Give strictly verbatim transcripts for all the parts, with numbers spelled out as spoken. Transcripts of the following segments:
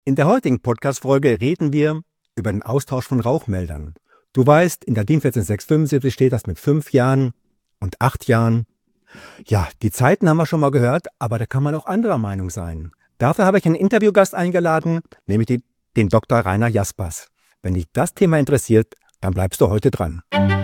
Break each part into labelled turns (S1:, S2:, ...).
S1: In der heutigen Podcast-Folge reden wir über den Austausch von Rauchmeldern. Du weißt, in der DIN vierzehn sechs fünfundsiebzig steht das mit fünf Jahren und acht Jahren. Ja, die Zeiten haben wir schon mal gehört, aber da kann man auch anderer Meinung sein. Dafür habe ich einen Interviewgast eingeladen, nämlich die, den Doktor Rainer Jaspers. Wenn dich das Thema interessiert, dann bleibst du heute dran.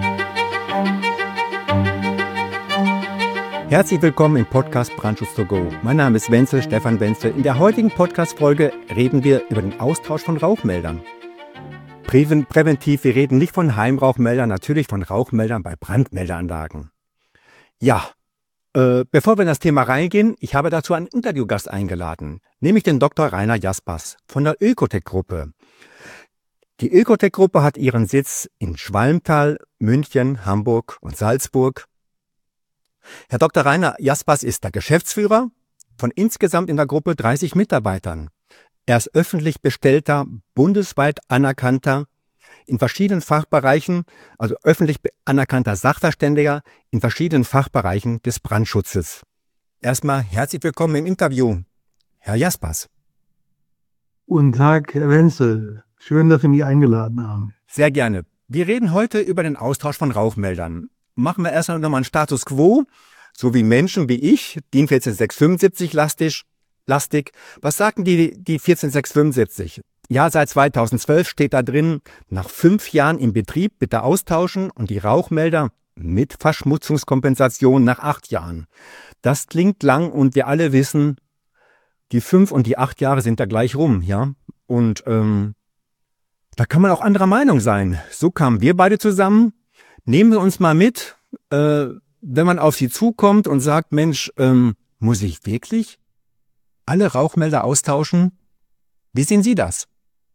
S1: Herzlich willkommen im Podcast Brandschutz to go. Mein Name ist Wenzel, Stefan Wenzel. In der heutigen Podcast-Folge reden wir über den Austausch von Rauchmeldern. Präven- Präventiv, wir reden nicht von Heimrauchmeldern, natürlich von Rauchmeldern bei Brandmeldeanlagen. Ja, äh, bevor wir in das Thema reingehen, ich habe dazu einen Interviewgast eingeladen, nämlich den Doktor Rainer Jaspers von der Ökotec-Gruppe. Die Ökotec-Gruppe hat ihren Sitz in Schwalmtal, München, Hamburg und Salzburg. Herr Doktor Rainer Jaspers ist der Geschäftsführer von insgesamt in der Gruppe dreißig Mitarbeitern. Er ist öffentlich bestellter, bundesweit anerkannter, in verschiedenen Fachbereichen, also öffentlich anerkannter Sachverständiger in verschiedenen Fachbereichen des Brandschutzes. Erstmal herzlich willkommen im Interview, Herr Jaspers.
S2: Guten Tag, Herr Wenzel. Schön, dass Sie mich eingeladen haben.
S1: Sehr gerne. Wir reden heute über den Austausch von Rauchmeldern. Machen wir erst noch mal einen Status Quo, so wie Menschen wie ich, DIN vierzehn sechs fünfundsiebzig lastig, lastig. Was sagen die, die vierzehn sechs fünfundsiebzig? Ja, seit zweitausendzwölf steht da drin, nach fünf Jahren im Betrieb bitte austauschen und die Rauchmelder mit Verschmutzungskompensation nach acht Jahren. Das klingt lang und wir alle wissen, die fünf und die acht Jahre sind da gleich rum, ja. Und ähm, da kann man auch anderer Meinung sein. So kamen wir beide zusammen. Nehmen wir uns mal mit, äh, wenn man auf Sie zukommt und sagt, Mensch, ähm, muss ich wirklich alle Rauchmelder austauschen? Wie sehen Sie das?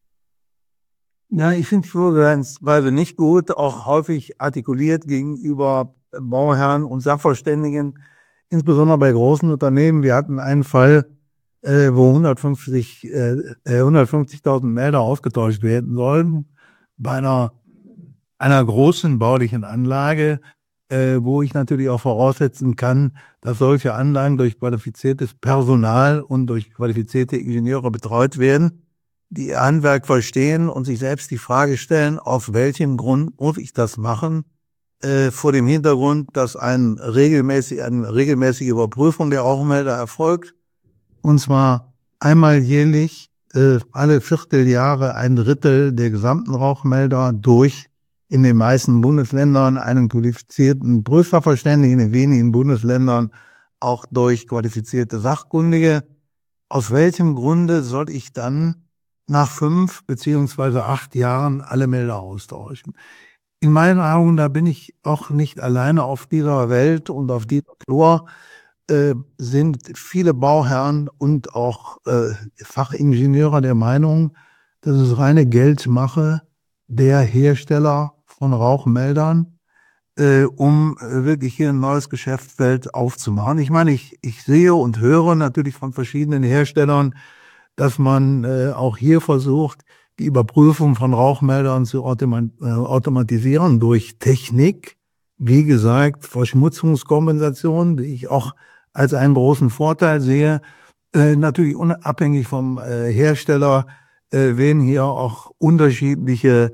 S2: Ja, ich finde die Vorgehensweise nicht gut, auch häufig artikuliert gegenüber Bauherren und Sachverständigen, insbesondere bei großen Unternehmen. Wir hatten einen Fall, äh, wo hundertfünfzig, äh, hundertfünfzigtausend Melder ausgetauscht werden sollen, bei einer einer großen baulichen Anlage, äh, wo ich natürlich auch voraussetzen kann, dass solche Anlagen durch qualifiziertes Personal und durch qualifizierte Ingenieure betreut werden, die ihr Handwerk verstehen und sich selbst die Frage stellen, auf welchem Grund muss ich das machen, äh, vor dem Hintergrund, dass ein regelmäßig, eine regelmäßige Überprüfung der Rauchmelder erfolgt, und zwar einmal jährlich, äh, alle Vierteljahre ein Drittel der gesamten Rauchmelder durch in den meisten Bundesländern einen qualifizierten Prüfsachverständigen, in wenigen Bundesländern auch durch qualifizierte Sachkundige. Aus welchem Grunde soll ich dann nach fünf beziehungsweise acht Jahren alle Melder austauschen? In meinen Augen, da bin ich auch nicht alleine auf dieser Welt und auf dieser Flur, äh, sind viele Bauherren und auch äh, Fachingenieure der Meinung, dass es reine Geldmache der Hersteller von Rauchmeldern, äh, um äh, wirklich hier ein neues Geschäftsfeld aufzumachen. Ich meine, ich, ich sehe und höre natürlich von verschiedenen Herstellern, dass man äh, auch hier versucht, die Überprüfung von Rauchmeldern zu automa- äh, automatisieren durch Technik. Wie gesagt, Verschmutzungskompensation, die ich auch als einen großen Vorteil sehe. Äh, natürlich unabhängig vom äh, Hersteller äh, werden hier auch unterschiedliche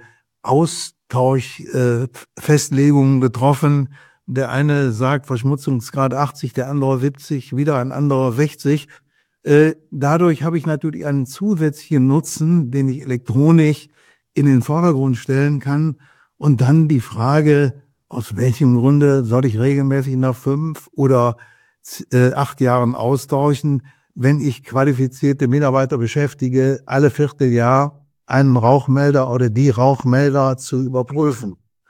S2: Austauschfestlegungen äh, getroffen. Der eine sagt Verschmutzungsgrad achtzig, der andere siebzig, wieder ein anderer sechzig. Äh, dadurch habe ich natürlich einen zusätzlichen Nutzen, den ich elektronisch in den Vordergrund stellen kann. Und dann die Frage, aus welchem Grunde soll ich regelmäßig nach fünf oder äh, acht Jahren austauschen, wenn ich qualifizierte Mitarbeiter beschäftige, alle Vierteljahr einen Rauchmelder oder die Rauchmelder zu überprüfen.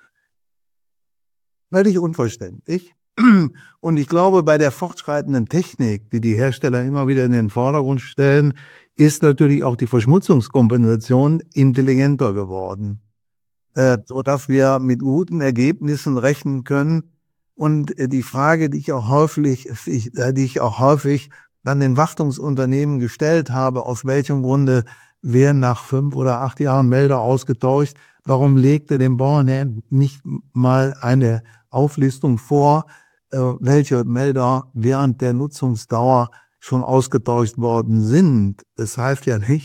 S2: Völlig unverständlich. Und ich glaube, bei der fortschreitenden Technik, die die Hersteller immer wieder in den Vordergrund stellen, ist natürlich auch die Verschmutzungskompensation intelligenter geworden, äh, sodass wir mit guten Ergebnissen rechnen können. Und äh, die Frage, die ich auch häufig, ich, äh, die ich auch häufig dann den Wartungsunternehmen gestellt habe, aus welchem Grunde werden nach fünf oder acht Jahren Melder ausgetauscht. Warum legte dem Bauherrn nicht mal eine Auflistung vor, äh, welche Melder während der Nutzungsdauer schon ausgetauscht worden sind? Das heißt ja nicht,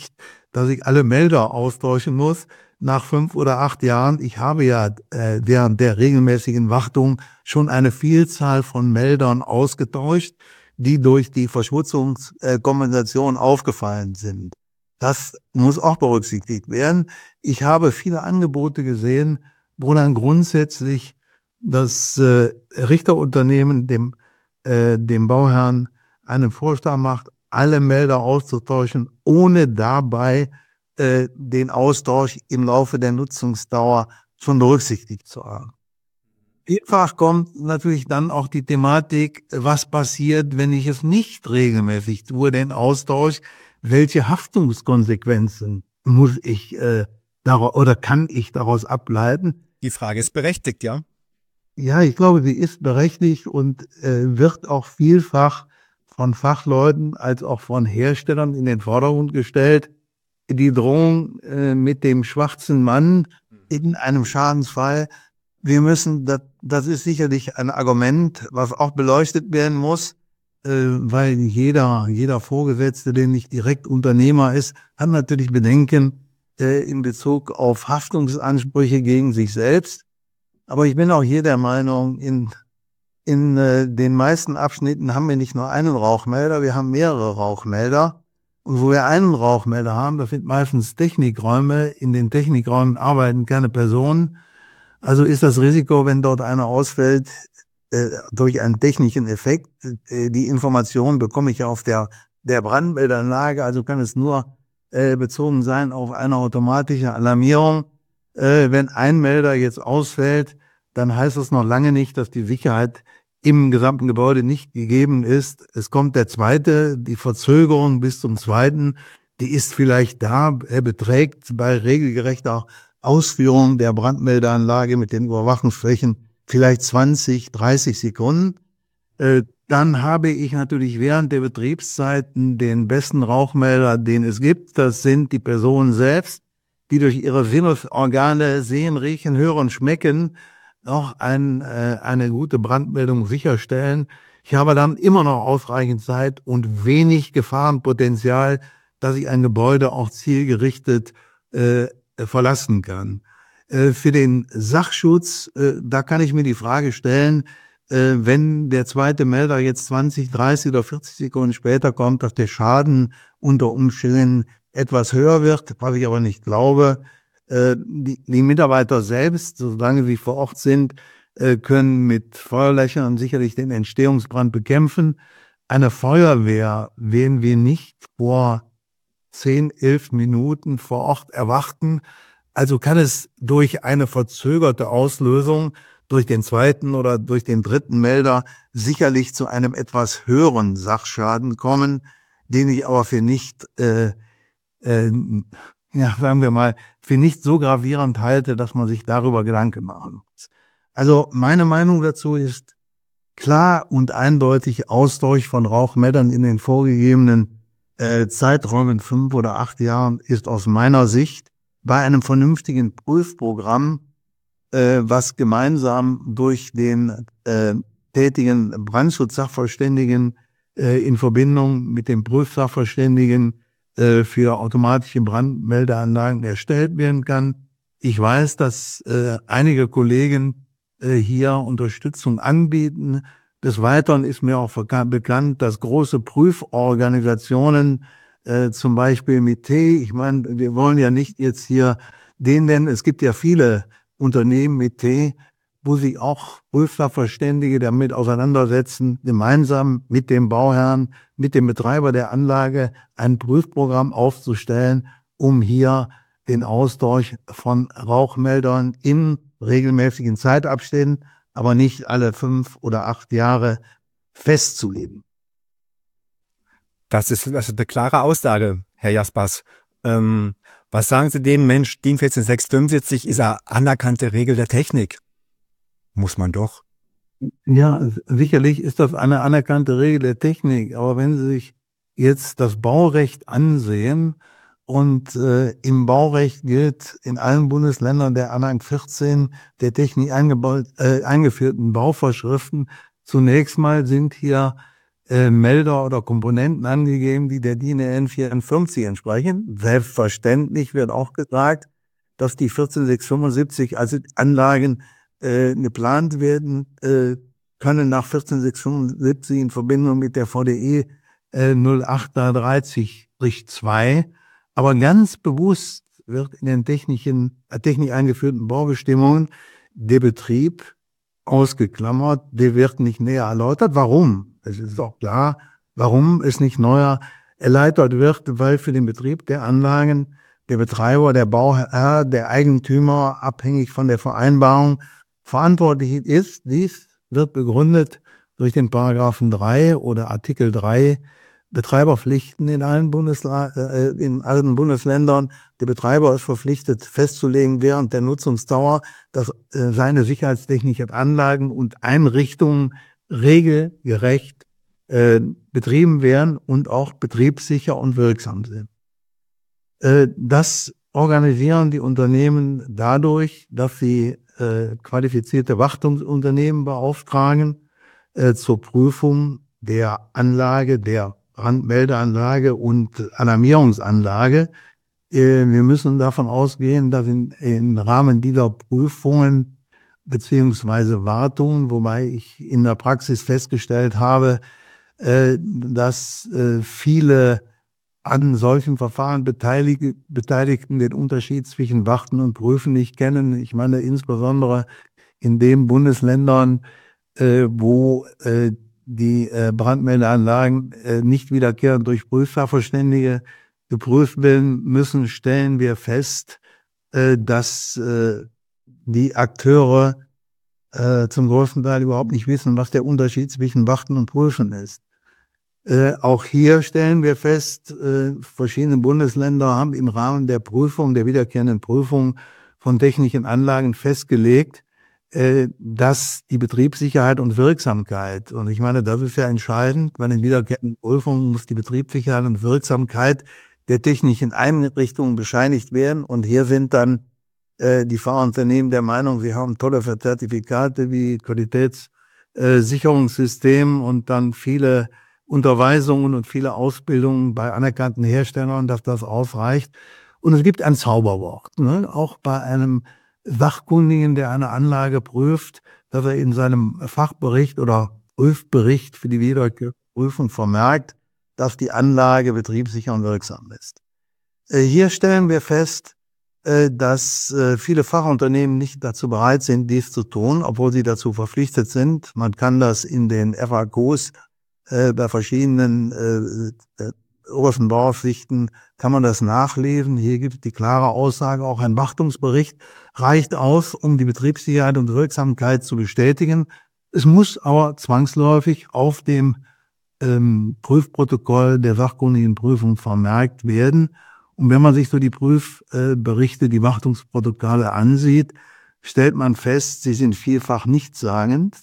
S2: dass ich alle Melder austauschen muss nach fünf oder acht Jahren. Ich habe ja äh, während der regelmäßigen Wartung schon eine Vielzahl von Meldern ausgetauscht, die durch die Verschmutzungskompensation aufgefallen sind. Das muss auch berücksichtigt werden. Ich habe viele Angebote gesehen, wo dann grundsätzlich das äh, Richterunternehmen dem, äh, dem Bauherrn einen Vorschlag macht, alle Melder auszutauschen, ohne dabei äh, den Austausch im Laufe der Nutzungsdauer schon berücksichtigt zu haben. Vielfach kommt natürlich dann auch die Thematik, was passiert, wenn ich es nicht regelmäßig tue, den Austausch, welche Haftungskonsequenzen muss ich äh, daraus oder kann ich daraus ableiten?
S1: Die Frage ist berechtigt, ja?
S2: Ja, ich glaube, sie ist berechtigt und äh, wird auch vielfach von Fachleuten als auch von Herstellern in den Vordergrund gestellt. Die Drohung äh, mit dem schwarzen Mann in einem Schadensfall. Wir müssen, das, das ist sicherlich ein Argument, was auch beleuchtet werden muss, äh, weil jeder, jeder Vorgesetzte, der nicht direkt Unternehmer ist, hat natürlich Bedenken äh, in Bezug auf Haftungsansprüche gegen sich selbst. Aber ich bin auch hier der Meinung, in, in äh, den meisten Abschnitten haben wir nicht nur einen Rauchmelder, wir haben mehrere Rauchmelder. Und wo wir einen Rauchmelder haben, das sind meistens Technikräume. In den Technikräumen arbeiten keine Personen. Also ist das Risiko, wenn dort einer ausfällt, äh, durch einen technischen Effekt, äh, die Information bekomme ich ja auf der, der Brandmeldeanlage, also kann es nur äh, bezogen sein auf eine automatische Alarmierung. Äh, wenn ein Melder jetzt ausfällt, dann heißt das noch lange nicht, dass die Sicherheit im gesamten Gebäude nicht gegeben ist. Es kommt der zweite, die Verzögerung bis zum zweiten, die ist vielleicht da, er beträgt bei regelgerechter Ausführung der Brandmeldeanlage mit den Überwachungsflächen vielleicht zwanzig, dreißig Sekunden. Äh, dann habe ich natürlich während der Betriebszeiten den besten Rauchmelder, den es gibt. Das sind die Personen selbst, die durch ihre Sinnesorgane sehen, riechen, hören, schmecken, noch ein, äh, eine gute Brandmeldung sicherstellen. Ich habe dann immer noch ausreichend Zeit und wenig Gefahrenpotenzial, dass ich ein Gebäude auch zielgerichtet äh, verlassen kann. Äh, für den Sachschutz, äh, da kann ich mir die Frage stellen, äh, wenn der zweite Melder jetzt zwanzig, dreißig oder vierzig Sekunden später kommt, dass der Schaden unter Umständen etwas höher wird, was ich aber nicht glaube. Äh, die, die Mitarbeiter selbst, solange sie vor Ort sind, äh, können mit Feuerlöschern sicherlich den Entstehungsbrand bekämpfen. Eine Feuerwehr werden wir nicht vor zehn, elf Minuten vor Ort erwarten. Also kann es durch eine verzögerte Auslösung, durch den zweiten oder durch den dritten Melder sicherlich zu einem etwas höheren Sachschaden kommen, den ich aber für nicht, äh, äh, ja, sagen wir mal, für nicht so gravierend halte, dass man sich darüber Gedanken machen muss. Also meine Meinung dazu ist klar und eindeutig Austausch von Rauchmeldern in den vorgegebenen äh, Zeiträumen fünf oder acht Jahren ist aus meiner Sicht bei einem vernünftigen Prüfprogramm, äh, was gemeinsam durch den äh, tätigen Brandschutzsachverständigen äh, in Verbindung mit dem Prüfsachverständigen äh, für automatische Brandmeldeanlagen erstellt werden kann. Ich weiß, dass äh, einige Kollegen äh, hier Unterstützung anbieten. Des Weiteren ist mir auch bekannt, dass große Prüforganisationen, äh, zum Beispiel mit T, ich meine, wir wollen ja nicht jetzt hier den nennen, es gibt ja viele Unternehmen mit T, wo sich auch Prüfsachverständige damit auseinandersetzen, gemeinsam mit dem Bauherrn, mit dem Betreiber der Anlage ein Prüfprogramm aufzustellen, um hier den Austausch von Rauchmeldern in regelmäßigen Zeitabständen, aber nicht alle fünf oder acht Jahre festzulegen.
S1: Das ist, das ist eine klare Aussage, Herr Jaspers. Ähm, was sagen Sie dem Mensch, DIN eins vier sechs fünfundsiebzig ist eine anerkannte Regel der Technik? Muss man doch.
S2: Ja, sicherlich ist das eine anerkannte Regel der Technik, aber wenn Sie sich jetzt das Baurecht ansehen und äh, im Baurecht gilt in allen Bundesländern der Anhang vierzehn der Technik eingebaut, äh, eingeführten Bauvorschriften, zunächst mal sind hier äh, Melder oder Komponenten angegeben, die der DIN E N vierundfünfzig entsprechen. Selbstverständlich wird auch gesagt, dass die vierzehn sechs fünfundsiebzig, also Anlagen äh, geplant werden äh, können nach vierzehn sechs fünfundsiebzig in Verbindung mit der V D E äh, null acht dreißig zwei. Aber ganz bewusst wird in den technischen, äh, technisch eingeführten Baubestimmungen der Betrieb ausgeklammert, der wird nicht näher erläutert. Warum? Es ist auch klar, warum es nicht näher erläutert wird, weil für den Betrieb der Anlagen der Betreiber, der Bauherr, der Eigentümer abhängig von der Vereinbarung verantwortlich ist. Dies wird begründet durch den Paragraphen drei oder Artikel drei Betreiberpflichten in allen, Bundesla- äh, in allen Bundesländern. Der Betreiber ist verpflichtet festzulegen während der Nutzungsdauer, dass äh, seine sicherheitstechnischen Anlagen und Einrichtungen regelgerecht äh, betrieben werden und auch betriebssicher und wirksam sind. Äh, das organisieren die Unternehmen dadurch, dass sie äh, qualifizierte Wartungsunternehmen beauftragen äh, zur Prüfung der Anlage, der Brandmeldeanlage und Alarmierungsanlage. Wir müssen davon ausgehen, dass in, im Rahmen dieser Prüfungen beziehungsweise Wartungen, wobei ich in der Praxis festgestellt habe, dass viele an solchen Verfahren Beteiligten den Unterschied zwischen Warten und Prüfen nicht kennen. Ich meine insbesondere in den Bundesländern, wo die äh, Brandmeldeanlagen äh, nicht wiederkehrend durch Prüfsachverständige geprüft werden müssen, stellen wir fest, äh, dass äh, die Akteure äh, zum größten Teil überhaupt nicht wissen, was der Unterschied zwischen Warten und Prüfen ist. Äh, auch hier stellen wir fest, äh, verschiedene Bundesländer haben im Rahmen der Prüfung, der wiederkehrenden Prüfung von technischen Anlagen festgelegt, dass die Betriebssicherheit und Wirksamkeit, und ich meine, das ist ja entscheidend, bei den wiederkehrenden Prüfungen muss die Betriebssicherheit und Wirksamkeit der technischen Einrichtungen bescheinigt werden. Und hier sind dann äh, die Fahrunternehmen der Meinung, sie haben tolle Zertifikate wie Qualitätssicherungssystem und dann viele Unterweisungen und viele Ausbildungen bei anerkannten Herstellern, dass das ausreicht. Und es gibt ein Zauberwort, ne? Auch bei einem Sachkundigen, der eine Anlage prüft, dass er in seinem Fachbericht oder Prüfbericht für die Wiederprüfung vermerkt, dass die Anlage betriebssicher und wirksam ist. Hier stellen wir fest, dass viele Fachunternehmen nicht dazu bereit sind, dies zu tun, obwohl sie dazu verpflichtet sind. Man kann das in den F A Qs bei verschiedenen obersten Bauaufsichten kann man das nachlesen. Hier gibt es die klare Aussage, auch ein Wartungsbericht reicht aus, um die Betriebssicherheit und Wirksamkeit zu bestätigen. Es muss aber zwangsläufig auf dem ähm, Prüfprotokoll der sachkundigen Prüfung vermerkt werden. Und wenn man sich so die Prüfberichte, äh, die Wartungsprotokolle ansieht, stellt man fest, sie sind vielfach nichtssagend.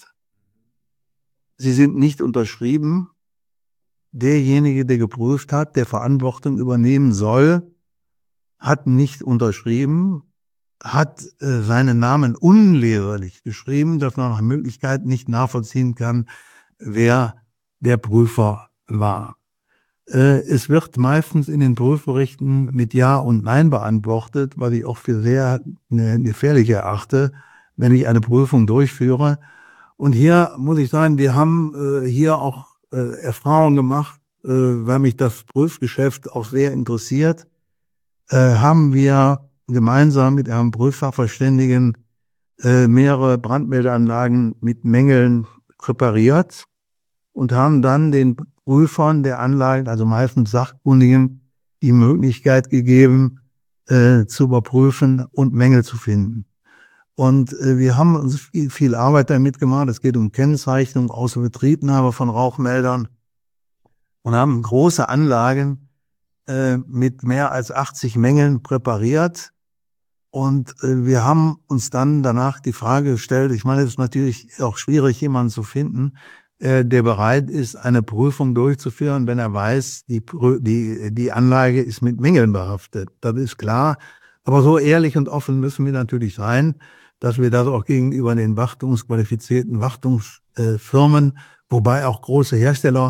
S2: Sie sind nicht unterschrieben. Derjenige, der geprüft hat, der Verantwortung übernehmen soll, hat nicht unterschrieben, hat äh, seinen Namen unleserlich geschrieben, dass man nach Möglichkeit nicht nachvollziehen kann, wer der Prüfer war. Äh, es wird meistens in den Prüfberichten mit Ja und Nein beantwortet, was ich auch für sehr äh, gefährlich erachte, wenn ich eine Prüfung durchführe. Und hier muss ich sagen, wir haben äh, hier auch äh, Erfahrung gemacht, äh, weil mich das Prüfgeschäft auch sehr interessiert, äh, haben wir gemeinsam mit einem Prüfsachverständigen äh, mehrere Brandmeldeanlagen mit Mängeln präpariert und haben dann den Prüfern der Anlagen, also meistens Sachkundigen, die Möglichkeit gegeben, äh, zu überprüfen und Mängel zu finden. Und äh, wir haben uns viel, viel Arbeit damit gemacht. Es geht um Kennzeichnung, Außerbetriebnahme von Rauchmeldern und haben große Anlagen äh, mit mehr als achtzig Mängeln präpariert. Und äh, wir haben uns dann danach die Frage gestellt, ich meine, es ist natürlich auch schwierig, jemanden zu finden, äh, der bereit ist, eine Prüfung durchzuführen, wenn er weiß, die, die, die Anlage ist mit Mängeln behaftet. Das ist klar. Aber so ehrlich und offen müssen wir natürlich sein, dass wir das auch gegenüber den wartungsqualifizierten Wartungsfirmen, wobei auch große Hersteller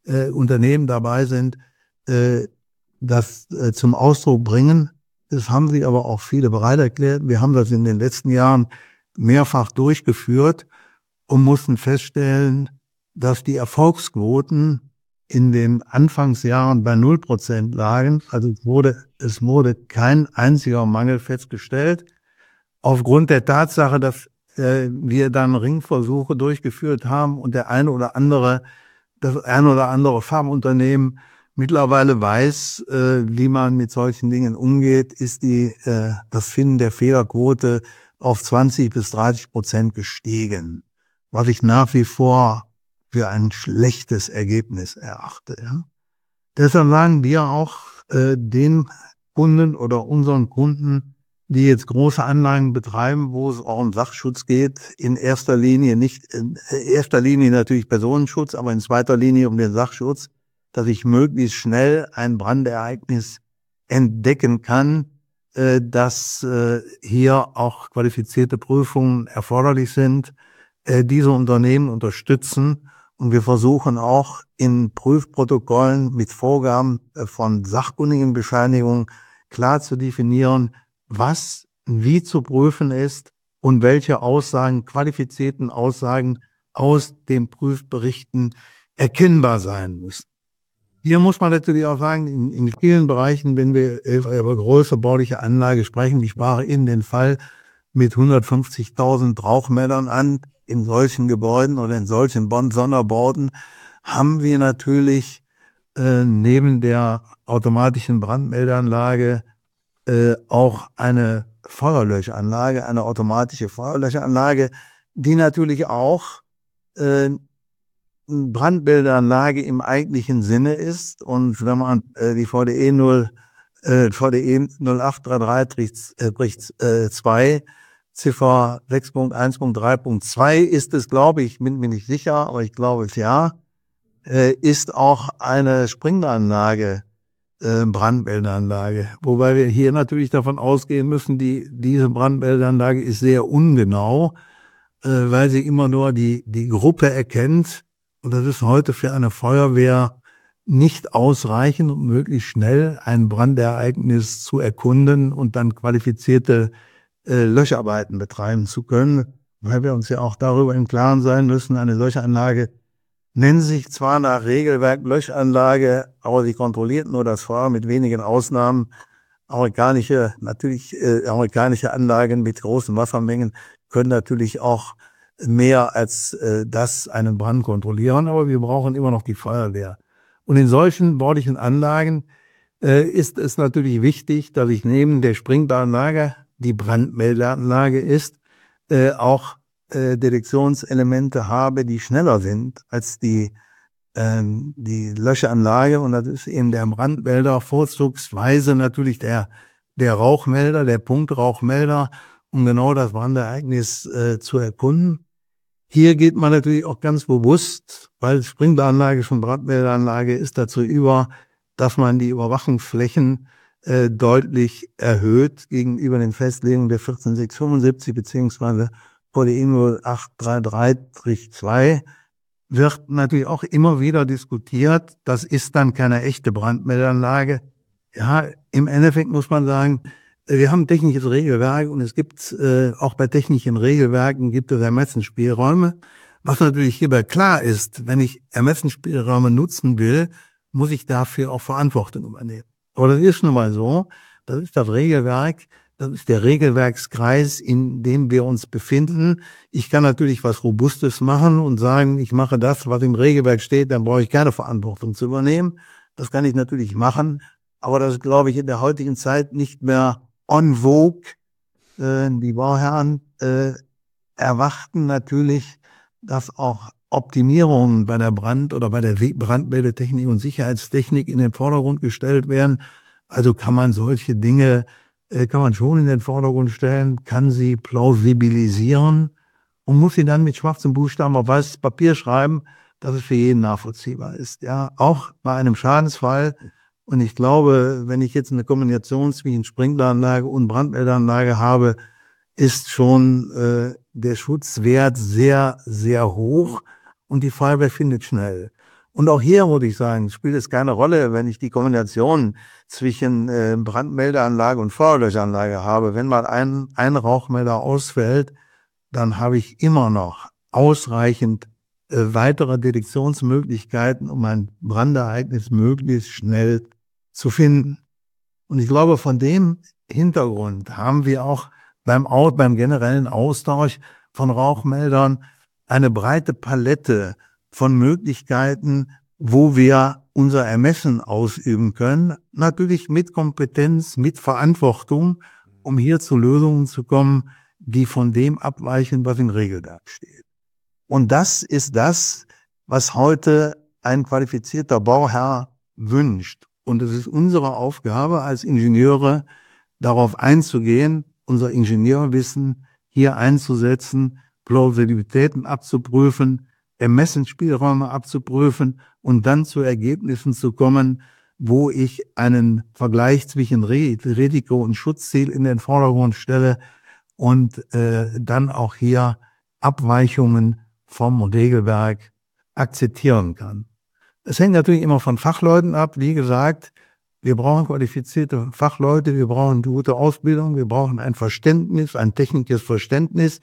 S2: äh, Unternehmen dabei sind, äh, das äh, zum Ausdruck bringen. Das haben sich aber auch viele bereit erklärt. Wir haben das in den letzten Jahren mehrfach durchgeführt und mussten feststellen, dass die Erfolgsquoten in den Anfangsjahren bei null Prozent lagen. Also es wurde, es wurde kein einziger Mangel festgestellt. Aufgrund der Tatsache, dass äh, wir dann Ringversuche durchgeführt haben und der eine oder andere, das eine oder andere Pharmaunternehmen mittlerweile weiß, äh, wie man mit solchen Dingen umgeht, ist die, äh, das Finden der Fehlerquote auf zwanzig bis dreißig Prozent gestiegen, was ich nach wie vor für ein schlechtes Ergebnis erachte. Ja. Deshalb sagen wir auch äh, den Kunden oder unseren Kunden, die jetzt große Anlagen betreiben, wo es auch um Sachschutz geht, in erster Linie nicht, in erster Linie natürlich Personenschutz, aber in zweiter Linie um den Sachschutz, dass ich möglichst schnell ein Brandereignis entdecken kann, äh, dass äh, hier auch qualifizierte Prüfungen erforderlich sind, äh, diese Unternehmen unterstützen. Und wir versuchen auch in Prüfprotokollen mit Vorgaben äh, von sachkundigen Bescheinigungen klar zu definieren, was wie zu prüfen ist und welche Aussagen, qualifizierten Aussagen aus den Prüfberichten erkennbar sein müssen. Hier muss man natürlich auch sagen, in, in vielen Bereichen, wenn wir über große bauliche Anlage sprechen, ich sprach eben den Fall mit hundertfünfzigtausend Rauchmeldern an, in solchen Gebäuden oder in solchen Sonderbauten, haben wir natürlich äh, neben der automatischen Brandmeldeanlage äh, auch eine Feuerlöschanlage, eine automatische Feuerlöschanlage, die natürlich auch äh, Brandmeldeanlage im eigentlichen Sinne ist. Und wenn man äh, die V D E null, äh, V D E null acht drei drei zwei, Ziffer sechs Punkt eins Punkt drei Punkt zwei ist es, glaube ich, bin mir nicht sicher, aber ich glaube es ja, äh, ist auch eine Sprinkleranlage, äh, Brandmeldeanlage. Wobei wir hier natürlich davon ausgehen müssen, die diese Brandmeldeanlage ist sehr ungenau, äh, weil sie immer nur die die Gruppe erkennt. Und das ist heute für eine Feuerwehr nicht ausreichend, um möglichst schnell ein Brandereignis zu erkunden und dann qualifizierte äh, Löscharbeiten betreiben zu können, weil wir uns ja auch darüber im Klaren sein müssen, eine solche Anlage nennt sich zwar nach Regelwerk Löschanlage, aber sie kontrolliert nur das Feuer mit wenigen Ausnahmen. Amerikanische, natürlich äh, amerikanische Anlagen mit großen Wassermengen können natürlich auch mehr als äh, das einen Brand kontrollieren, aber wir brauchen immer noch die Feuerwehr. Und in solchen baulichen Anlagen äh, ist es natürlich wichtig, dass ich neben der Sprinkleranlage, die Brandmeldeanlage ist, äh, auch äh, Detektionselemente habe, die schneller sind als die ähm, die Löschanlage. Und das ist eben der Brandmelder, vorzugsweise natürlich der der Rauchmelder, der Punktrauchmelder, um genau das Brandereignis äh, zu erkunden. Hier geht man natürlich auch ganz bewusst, weil Sprinkleranlage schon Brandmeldeanlage ist, dazu über, dass man die Überwachungsflächen äh, deutlich erhöht gegenüber den Festlegungen der vierzehn sechs fünfundsiebzig beziehungsweise V D E null acht drei drei zwei wird natürlich auch immer wieder diskutiert. Das ist dann keine echte Brandmeldeanlage. Ja, im Endeffekt muss man sagen, wir haben ein technisches Regelwerk und es gibt äh, auch bei technischen Regelwerken gibt es Ermessensspielräume. Was natürlich hierbei klar ist, wenn ich Ermessensspielräume nutzen will, muss ich dafür auch Verantwortung übernehmen. Aber das ist nun mal so, das ist das Regelwerk, das ist der Regelwerkskreis, in dem wir uns befinden. Ich kann natürlich was Robustes machen und sagen, ich mache das, was im Regelwerk steht, dann brauche ich keine Verantwortung zu übernehmen. Das kann ich natürlich machen, aber das ist, glaube ich, in der heutigen Zeit nicht mehr en vogue. Äh, die Bauherren äh, erwarten natürlich, dass auch Optimierungen bei der Brand- oder bei der Brandmeldetechnik und Sicherheitstechnik in den Vordergrund gestellt werden. Also kann man solche Dinge, äh, kann man schon in den Vordergrund stellen, kann sie plausibilisieren und muss sie dann mit schwarzem Buchstaben auf weißes Papier schreiben, dass es für jeden nachvollziehbar ist. Ja, auch bei einem Schadensfall. Und ich glaube, wenn ich jetzt eine Kombination zwischen Sprinkleranlage und Brandmeldeanlage habe, ist schon äh, der Schutzwert sehr, sehr hoch und die Feuerwehr findet schnell. Und auch hier würde ich sagen, spielt es keine Rolle, wenn ich die Kombination zwischen äh, Brandmeldeanlage und Feuerlöschanlage habe. Wenn mal ein, ein Rauchmelder ausfällt, dann habe ich immer noch ausreichend äh, weitere Detektionsmöglichkeiten, um ein Brandereignis möglichst schnell zu finden. Und ich glaube, von dem Hintergrund haben wir auch beim, Au- beim generellen Austausch von Rauchmeldern eine breite Palette von Möglichkeiten, wo wir unser Ermessen ausüben können. Natürlich mit Kompetenz, mit Verantwortung, um hier zu Lösungen zu kommen, die von dem abweichen, was im Regelwerk steht. Und das ist das, was heute ein qualifizierter Bauherr wünscht. Und es ist unsere Aufgabe als Ingenieure, darauf einzugehen, unser Ingenieurwissen hier einzusetzen, Plausibilitäten abzuprüfen, Ermessensspielräume abzuprüfen und dann zu Ergebnissen zu kommen, wo ich einen Vergleich zwischen Risiko- und Schutzziel in den Vordergrund stelle und äh, dann auch hier Abweichungen vom Regelwerk akzeptieren kann. Es hängt natürlich immer von Fachleuten ab. Wie gesagt, wir brauchen qualifizierte Fachleute, wir brauchen gute Ausbildung, wir brauchen ein Verständnis, ein technisches Verständnis,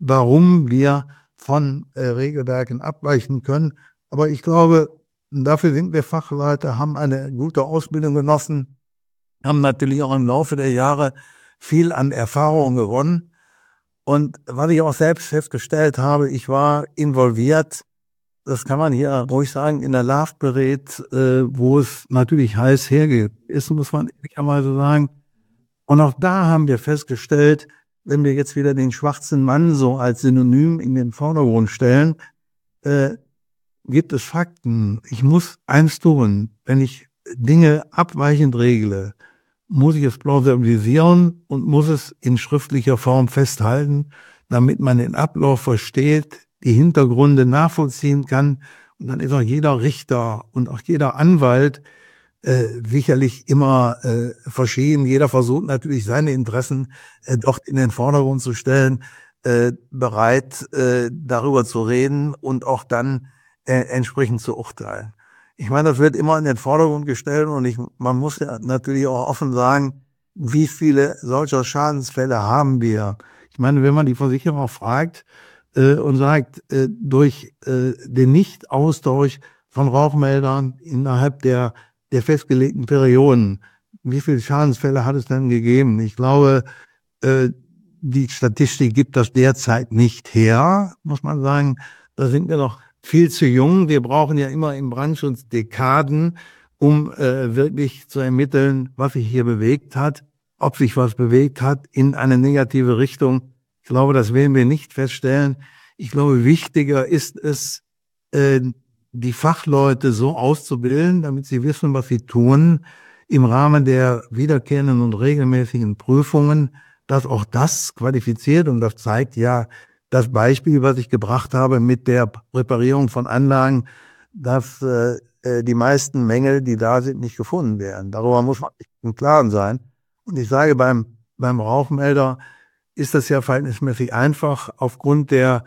S2: warum wir von äh, Regelwerken abweichen können. Aber ich glaube, dafür sind wir Fachleute, haben eine gute Ausbildung genossen, haben natürlich auch im Laufe der Jahre viel an Erfahrung gewonnen. Und was ich auch selbst festgestellt habe, ich war involviert, das kann man hier ruhig sagen, in der Lafbered, äh, wo es natürlich heiß hergeht, ist, muss man ehrlicherweise sagen. Und auch da haben wir festgestellt, wenn wir jetzt wieder den schwarzen Mann so als Synonym in den Vordergrund stellen, äh, gibt es Fakten. Ich muss eins tun, wenn ich Dinge abweichend regle, muss ich es plausibilisieren und muss es in schriftlicher Form festhalten, damit man den Ablauf versteht, die Hintergründe nachvollziehen kann. Und dann ist auch jeder Richter und auch jeder Anwalt äh, sicherlich immer äh, verschieden. Jeder versucht natürlich seine Interessen äh, dort in den Vordergrund zu stellen, äh, bereit äh, darüber zu reden und auch dann äh, entsprechend zu urteilen. Ich meine, das wird immer in den Vordergrund gestellt und ich, man muss ja natürlich auch offen sagen, wie viele solcher Schadensfälle haben wir. Ich meine, wenn man die Versicherer fragt äh, und sagt, äh, durch äh, den Nichtaustausch von Rauchmeldern innerhalb der, der festgelegten Perioden, wie viele Schadensfälle hat es denn gegeben? Ich glaube, äh, die Statistik gibt das derzeit nicht her, muss man sagen. Da sind wir noch viel zu jung. Wir brauchen ja immer im Brandschutz Dekaden, um äh, wirklich zu ermitteln, was sich hier bewegt hat, ob sich was bewegt hat in eine negative Richtung. Ich glaube, das werden wir nicht feststellen. Ich glaube, wichtiger ist es, äh, die Fachleute so auszubilden, damit sie wissen, was sie tun, im Rahmen der wiederkehrenden und regelmäßigen Prüfungen, dass auch das qualifiziert, und das zeigt ja das Beispiel, was ich gebracht habe mit der Präparierung von Anlagen, dass äh, die meisten Mängel, die da sind, nicht gefunden werden. Darüber muss man im Klaren sein. Und ich sage, beim, beim Rauchmelder ist das ja verhältnismäßig einfach aufgrund der,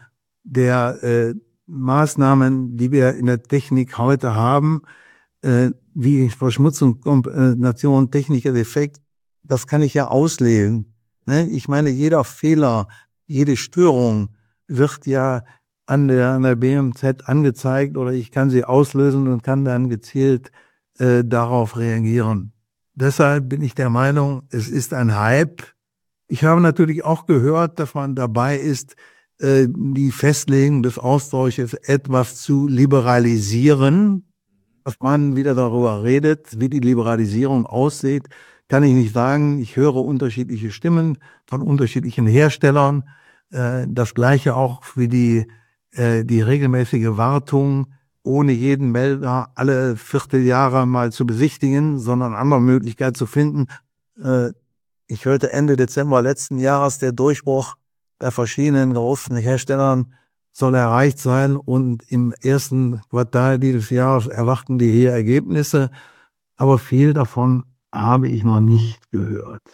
S2: der äh, Maßnahmen, die wir in der Technik heute haben, äh, wie Verschmutzung, Kombination, technischer Defekt, das kann ich ja auslesen. Ne? Ich meine, jeder Fehler, jede Störung wird ja an der, an der B M Z angezeigt oder ich kann sie auslösen und kann dann gezielt äh, darauf reagieren. Deshalb bin ich der Meinung, es ist ein Hype. Ich habe natürlich auch gehört, dass man dabei ist, äh, die Festlegung des Austausches etwas zu liberalisieren. Dass man wieder darüber redet, wie die Liberalisierung aussieht, kann ich nicht sagen. Ich höre unterschiedliche Stimmen von unterschiedlichen Herstellern. Äh, das Gleiche auch für die, äh, die regelmäßige Wartung, ohne jeden Melder alle Vierteljahre mal zu besichtigen, sondern andere Möglichkeit zu finden. Äh, ich hörte Ende Dezember letzten Jahres, der Durchbruch bei verschiedenen großen Herstellern soll erreicht sein und im ersten Quartal dieses Jahres erwarten die hier Ergebnisse. Aber viel davon habe ich noch nicht gehört.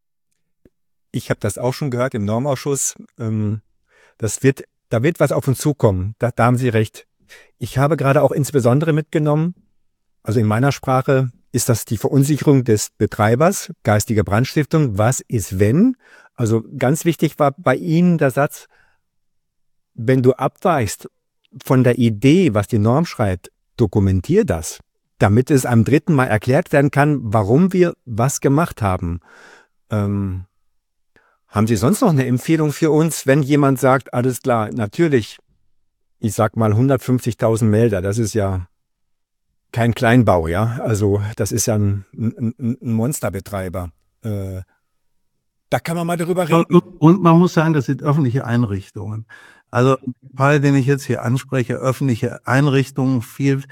S1: Ich habe das auch schon gehört im Normausschuss. Ähm, das wird, da wird was auf uns zukommen. Da, da haben Sie recht. Ich habe gerade auch insbesondere mitgenommen, also in meiner Sprache ist das die Verunsicherung des Betreibers, geistige Brandstiftung. Was ist, wenn? Also ganz wichtig war bei Ihnen der Satz, wenn du abweichst von der Idee, was die Norm schreibt, dokumentier das, damit es am dritten Mal erklärt werden kann, warum wir was gemacht haben. Ähm, haben Sie sonst noch eine Empfehlung für uns, wenn jemand sagt, alles klar, natürlich, ich sag mal hundertfünfzigtausend Melder, das ist ja kein Kleinbau, ja, also das ist ja ein, ein, ein Monsterbetreiber. Äh, da kann man mal darüber reden.
S2: Und man muss sagen, das sind öffentliche Einrichtungen. Also im Fall, den ich jetzt hier anspreche, öffentliche Einrichtungen, viel,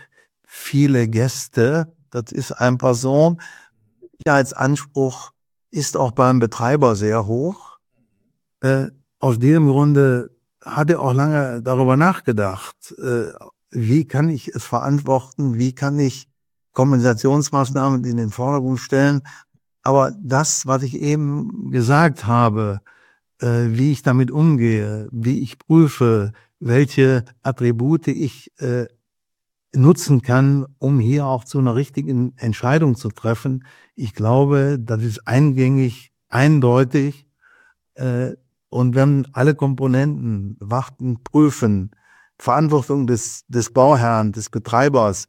S2: viele Gäste, das ist eine Person. Sicherheitsanspruch ist auch beim Betreiber sehr hoch. Äh, aus diesem Grunde hat er auch lange darüber nachgedacht, äh, wie kann ich es verantworten, wie kann ich Kompensationsmaßnahmen in den Vordergrund stellen. Aber das, was ich eben gesagt habe, äh, wie ich damit umgehe, wie ich prüfe, welche Attribute ich äh, nutzen kann, um hier auch zu einer richtigen Entscheidung zu treffen. Ich glaube, das ist eingängig, eindeutig. Äh, und wenn alle Komponenten, Warten, Prüfen, Verantwortung des, des Bauherrn, des Betreibers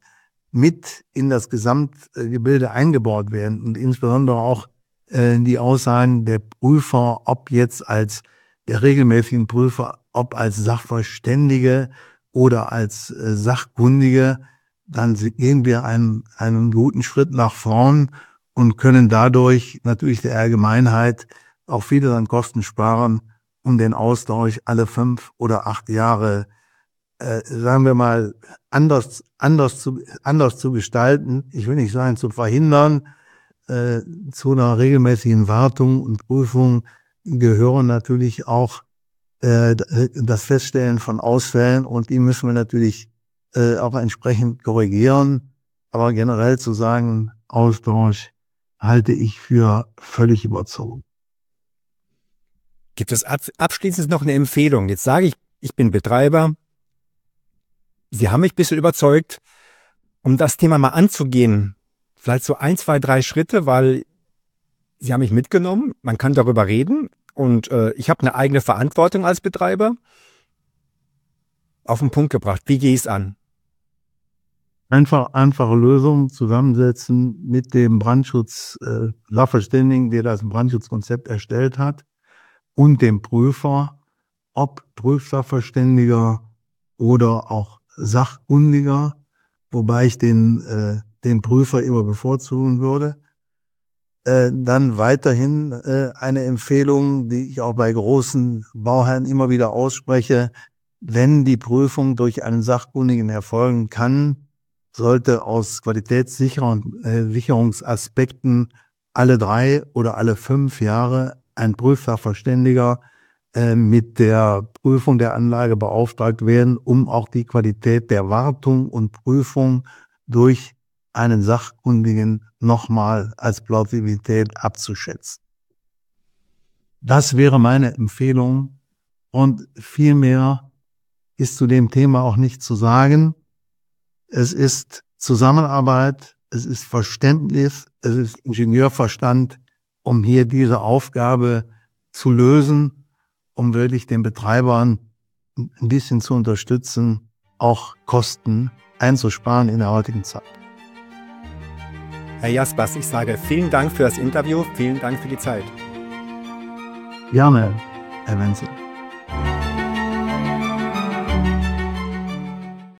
S2: mit in das Gesamtgebilde eingebaut werden und insbesondere auch äh, die Aussagen der Prüfer, ob jetzt als der regelmäßigen Prüfer, ob als Sachverständige oder als äh, Sachkundige, dann gehen wir einen, einen guten Schritt nach vorn und können dadurch natürlich der Allgemeinheit auch viele an Kosten sparen, um den Austausch alle fünf oder acht Jahre, äh, sagen wir mal, anders, anders zu, anders zu gestalten. Ich will nicht sagen zu verhindern. Äh, zu einer regelmäßigen Wartung und Prüfung gehören natürlich auch äh, das Feststellen von Ausfällen, und die müssen wir natürlich äh, auch entsprechend korrigieren. Aber generell zu sagen, Austausch halte ich für völlig überzogen.
S1: Gibt es ab, abschließend noch eine Empfehlung? Jetzt sage ich, ich bin Betreiber. Sie haben mich ein bisschen überzeugt, um das Thema mal anzugehen. Vielleicht so ein, zwei, drei Schritte, weil Sie haben mich mitgenommen. Man kann darüber reden und äh, ich habe eine eigene Verantwortung als Betreiber. Auf den Punkt gebracht. Wie gehe ich es an?
S2: Einfach einfache Lösungen zusammensetzen mit dem Brandschutz äh, Sachverständigen, der das Brandschutzkonzept erstellt hat, und dem Prüfer, ob Prüfsachverständiger oder auch Sachkundiger, wobei ich den, äh, den Prüfer immer bevorzugen würde. Äh, dann weiterhin äh, eine Empfehlung, die ich auch bei großen Bauherren immer wieder ausspreche: Wenn die Prüfung durch einen Sachkundigen erfolgen kann, sollte aus Qualitätssicherungsaspekten alle drei oder alle fünf Jahre ein Prüfsachverständiger äh, mit der Prüfung der Anlage beauftragt werden, um auch die Qualität der Wartung und Prüfung durch einen Sachkundigen nochmal als Plausibilität abzuschätzen. Das wäre meine Empfehlung, und viel mehr ist zu dem Thema auch nicht zu sagen. Es ist Zusammenarbeit, es ist Verständnis, es ist Ingenieurverstand, um hier diese Aufgabe zu lösen, um wirklich den Betreibern ein bisschen zu unterstützen, auch Kosten einzusparen in der heutigen Zeit.
S1: Herr Jaspers, ich sage vielen Dank für das Interview, vielen Dank für die Zeit.
S2: Gerne, Herr Wenzel.